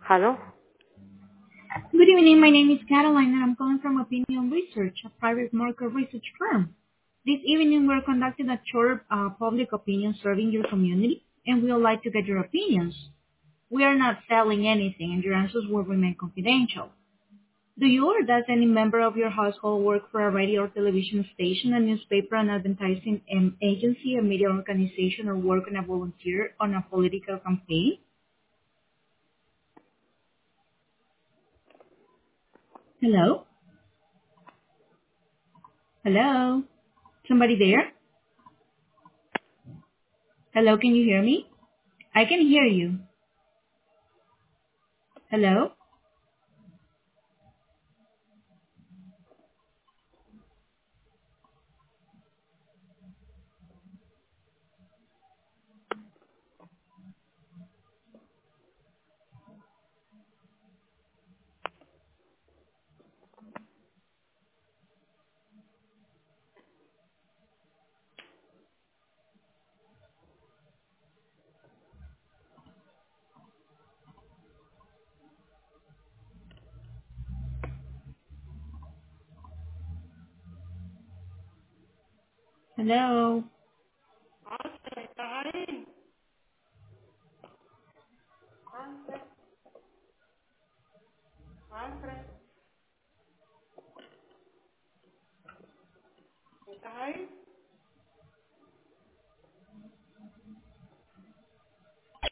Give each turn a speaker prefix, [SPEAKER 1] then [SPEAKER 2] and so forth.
[SPEAKER 1] ¿Aló?
[SPEAKER 2] Good evening. My name is Caroline, and I'm calling from Opinion Research, a private market research firm. This evening, we're conducting a short public opinion survey in your community, and we would like to get your opinions. We are not selling anything, and your answers will remain confidential. Do you or does any member of your household work for a radio or television station, a newspaper, an advertising agency, a media organization, or work on a volunteer on a political campaign? Hello? Hello? Somebody there? Hello, can you hear me? I can hear you. Hello? Hello?
[SPEAKER 1] ¿Estás ahí? Alfred, Alfred, ¿estás ahí?